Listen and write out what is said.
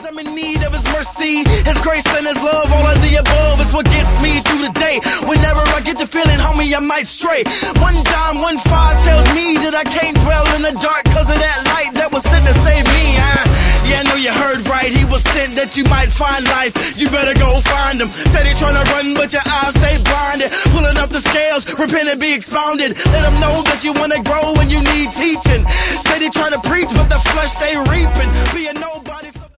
'cause I'm in need of his mercy, his grace and his love. All of the above is what gets me through the day. Whenever I get the feeling, homie, I might stray. 1:15 tells me that I can't dwell in the dark 'cause of that light that was sent to save me. Yeah, I know you heard right. He was sent that you might find life. You better go find him. Said he tryna run, but your eyes stay blinded. Pulling up the scales, repent and be expounded. Let him know that you wanna grow and you need teaching. Said he tryna preach, but the flesh they reaping. Being nobody.